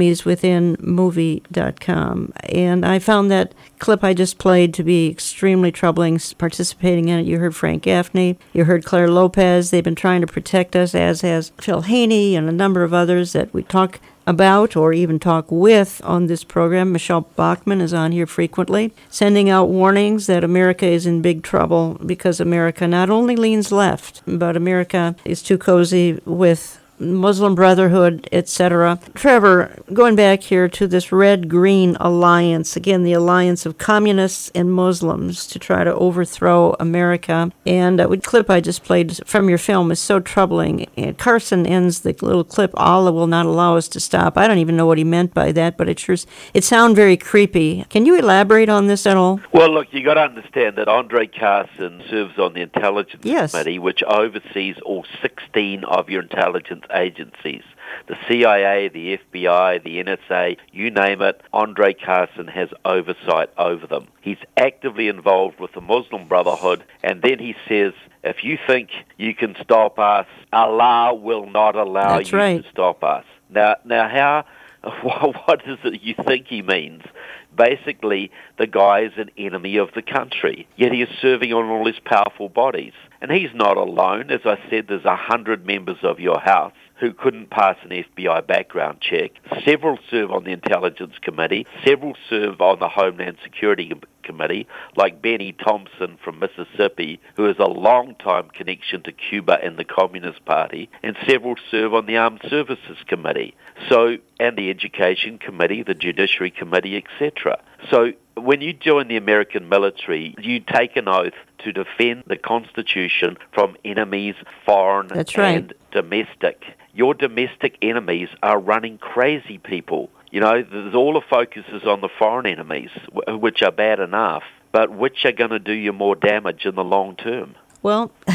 enemieswithinmovie.com. And I found that clip I just played to be extremely troubling. Participating in it, you heard Frank Gaffney, you heard Claire Lopez. They've been trying to protect us, as has Phil Haney and a number of others that we talk about or even talk with on this program. Michelle Bachmann is on here frequently, sending out warnings that America is in big trouble because America not only leans left, but America is too cozy with Muslim Brotherhood, etc. Trevor, going back here to this Red-Green Alliance, again, the alliance of communists and Muslims to try to overthrow America. And the clip I just played from your film is so troubling. And Carson ends the little clip, Allah will not allow us to stop. I don't even know what he meant by that, but it sounds very creepy. Can you elaborate on this at all? Well, look, you got to understand that Andre Carson serves on the Intelligence Committee, which oversees all 16 of your intelligence agencies. The CIA, the FBI, the NSA, you name it, Andre Carson has oversight over them. He's actively involved with the Muslim Brotherhood, and then he says, if you think you can stop us, Allah will not allow you to stop us. Now, what is it you think he means? Basically, the guy is an enemy of the country, yet he is serving on all his powerful bodies. And he's not alone. As I said, there's 100 members of your house who couldn't pass an FBI background check. Several serve on the Intelligence Committee. Several serve on the Homeland Security Committee, like Benny Thompson from Mississippi, who has a long-time connection to Cuba and the Communist Party, and several serve on the Armed Services Committee, and the Education Committee, the Judiciary Committee, etc. So when you join the American military, you take an oath to defend the Constitution from enemies, foreign and domestic. Your domestic enemies are running crazy, people. You know, there's all the focus is on the foreign enemies, which are bad enough, but which are going to do you more damage in the long term. Well,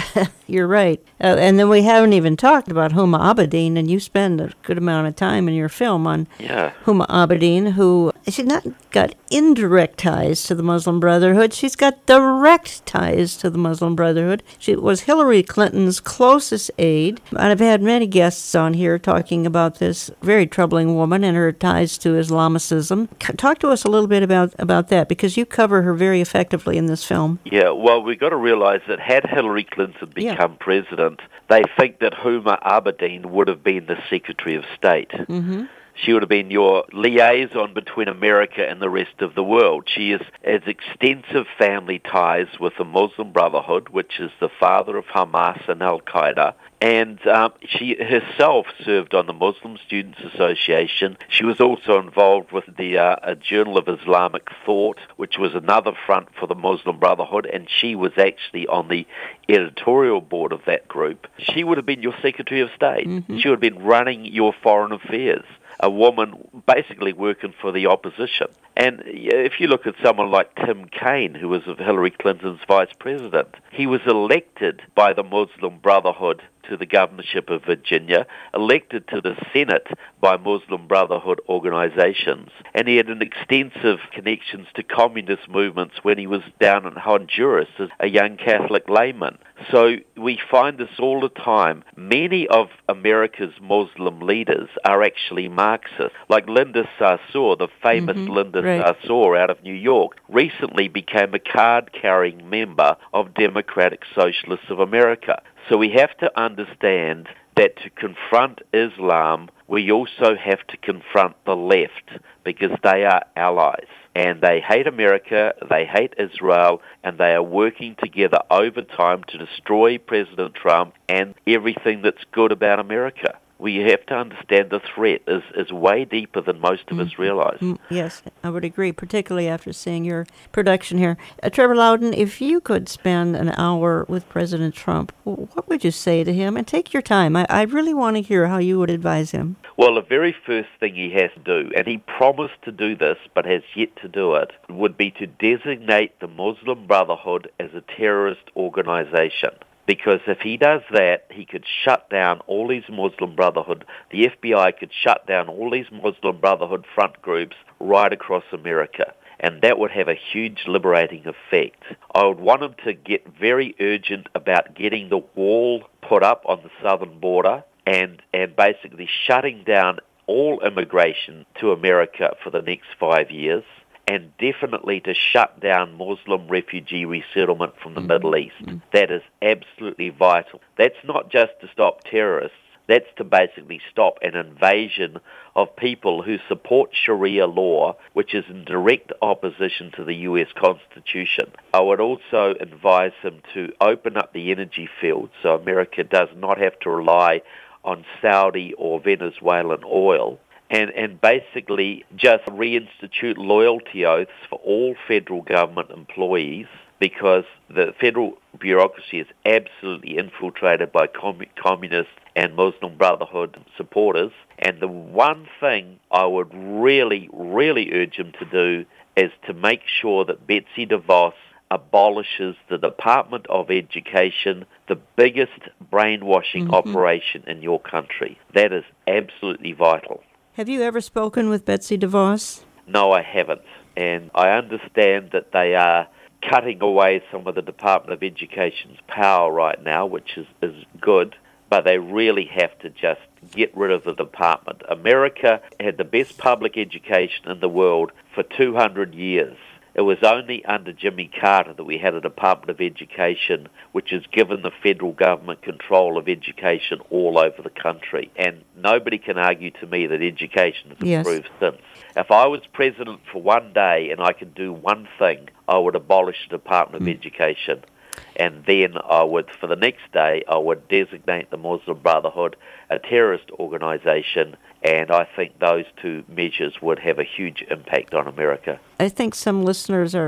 You're right. And then we haven't even talked about Huma Abedin, and you spend a good amount of time in your film on Huma Abedin, who she's not got indirect ties to the Muslim Brotherhood. She's got direct ties to the Muslim Brotherhood. She was Hillary Clinton's closest aide. And I've had many guests on here talking about this very troubling woman and her ties to Islamicism. Talk to us a little bit about that, because you cover her very effectively in this film. Yeah, well, we've got to realize that had Hillary Clinton become president, they think that Huma Abedin would have been the Secretary of State. Mm-hmm. She would have been your liaison between America and the rest of the world. She has extensive family ties with the Muslim Brotherhood, which is the father of Hamas and Al-Qaeda. And she herself served on the Muslim Students Association. She was also involved with the Journal of Islamic Thought, which was another front for the Muslim Brotherhood, and she was actually on the editorial board of that group. She would have been your Secretary of State. Mm-hmm. She would have been running your foreign affairs. A woman basically working for the opposition. And if you look at someone like Tim Kaine, who was Hillary Clinton's vice president, he was elected by the Muslim Brotherhood to the governorship of Virginia, elected to the Senate by Muslim Brotherhood organizations, and he had an extensive connections to communist movements when he was down in Honduras as a young Catholic layman. So we find this all the time. Many of America's Muslim leaders are actually Marxists, like Linda Sarsour, the famous Linda Sarsour out of New York, recently became a card-carrying member of Democratic Socialists of America. So we have to understand that to confront Islam, we also have to confront the left, because they are allies. And they hate America, they hate Israel, and they are working together over time to destroy President Trump and everything that's good about America. We have to understand the threat is way deeper than most of us realize. Yes, I would agree, particularly after seeing your production here. Trevor Loudon, if you could spend an hour with President Trump, what would you say to him? And take your time. I really want to hear how you would advise him. Well, the very first thing he has to do, and he promised to do this but has yet to do it, would be to designate the Muslim Brotherhood as a terrorist organization. Because if he does that, he could shut down all these Muslim Brotherhood. The FBI could shut down all these Muslim Brotherhood front groups right across America. And that would have a huge liberating effect. I would want him to get very urgent about getting the wall put up on the southern border and basically shutting down all immigration to America for the next 5 years. And definitely to shut down Muslim refugee resettlement from the Middle East. That is absolutely vital. That's not just to stop terrorists. That's to basically stop an invasion of people who support Sharia law, which is in direct opposition to the U.S. Constitution. I would also advise him to open up the energy field so America does not have to rely on Saudi or Venezuelan oil. And basically just reinstitute loyalty oaths for all federal government employees, because the federal bureaucracy is absolutely infiltrated by communist and Muslim Brotherhood supporters. And the one thing I would really, really urge him to do is to make sure that Betsy DeVos abolishes the Department of Education, the biggest brainwashing operation in your country. That is absolutely vital. Have you ever spoken with Betsy DeVos? No, I haven't. And I understand that they are cutting away some of the Department of Education's power right now, which is good, but they really have to just get rid of the department. America had the best public education in the world for 200 years. It was only under Jimmy Carter that we had a Department of Education which has given the federal government control of education all over the country. And nobody can argue to me that education has improved since. If I was president for one day and I could do one thing, I would abolish the Department of Education. And then I would, for the next day, I would designate the Muslim Brotherhood a terrorist organization, and I think those two measures would have a huge impact on America. I think some listeners are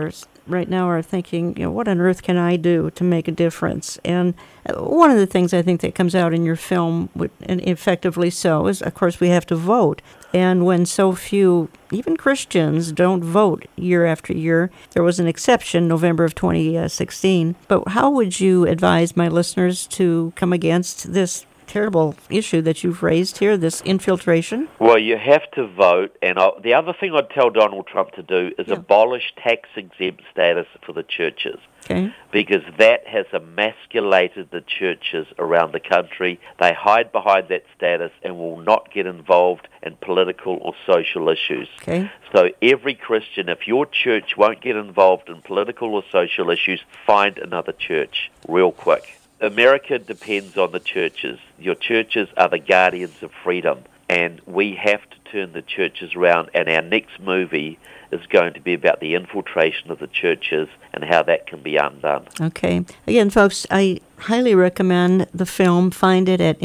right now are thinking, what on earth can I do to make a difference? And one of the things I think that comes out in your film, and effectively so, is, of course, we have to vote. And when so few, even Christians, don't vote year after year, there was an exception, November of 2016. But how would you advise my listeners to come against this terrible issue that you've raised here, this infiltration? Well, you have to vote, and the other thing I'd tell Donald Trump to do is abolish tax-exempt status for the churches. Okay. Because that has emasculated the churches around the country. They hide behind that status and will not get involved in political or social issues. Okay. So every Christian, if your church won't get involved in political or social issues, find another church real quick. America depends on the churches. Your churches are the guardians of freedom, and we have to turn the churches around, and our next movie is going to be about the infiltration of the churches and how that can be undone. Okay. Again, folks, I highly recommend the film. Find it at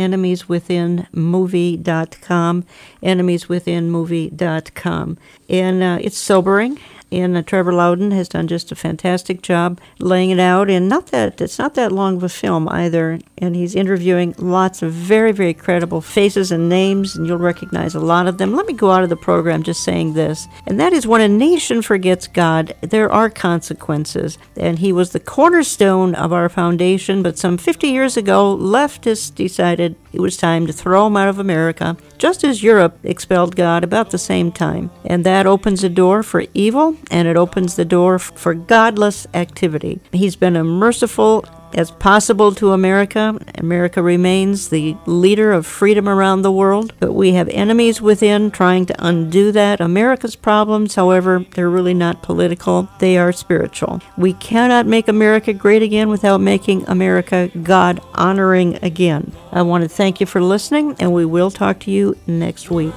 enemieswithinmovie.com, enemieswithinmovie.com. And it's sobering. And Trevor Loudon has done just a fantastic job laying it out. And it's not that long of a film either. And he's interviewing lots of very, very credible faces and names, and you'll recognize a lot of them. Let me go out of the program just saying this, and that is, when a nation forgets God, there are consequences. And he was the cornerstone of our foundation, but some 50 years ago, leftists decided it was time to throw him out of America, just as Europe expelled God about the same time. And that opens the door for evil, and it opens the door for godless activity. He's been as merciful as possible to America. America remains the leader of freedom around the world, but we have enemies within trying to undo that. America's problems, however, they're really not political. They are spiritual. We cannot make America great again without making America God-honoring again. I want to thank you for listening, and we will talk to you next week.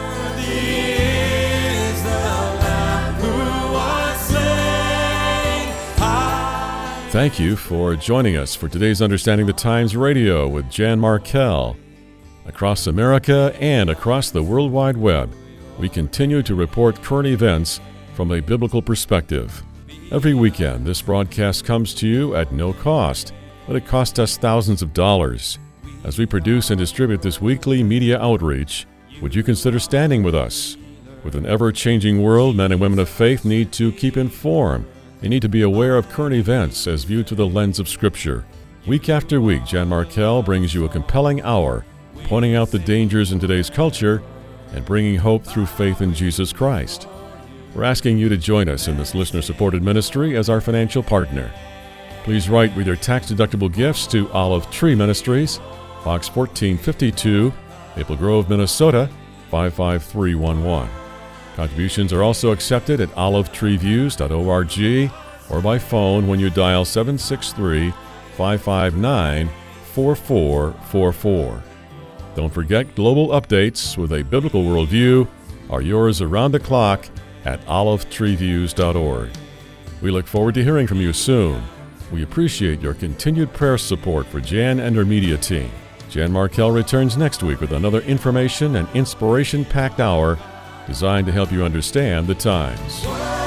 Thank you for joining us for today's Understanding the Times Radio with Jan Markell. Across America and across the World Wide Web, we continue to report current events from a biblical perspective. Every weekend, this broadcast comes to you at no cost, but it costs us thousands of dollars. As we produce and distribute this weekly media outreach, would you consider standing with us? With an ever-changing world, men and women of faith need to keep informed. They need to be aware of current events as viewed through the lens of Scripture. Week after week, Jan Markell brings you a compelling hour, pointing out the dangers in today's culture and bringing hope through faith in Jesus Christ. We're asking you to join us in this listener-supported ministry as our financial partner. Please write with your tax-deductible gifts to Olive Tree Ministries, Box 1452, Maple Grove, Minnesota, 55311. Contributions are also accepted at olivetreeviews.org or by phone when you dial 763-559-4444. Don't forget, global updates with a biblical worldview are yours around the clock at olivetreeviews.org. We look forward to hearing from you soon. We appreciate your continued prayer support for Jan and her media team. Jan Markell returns next week with another information and inspiration-packed hour designed to help you understand the times.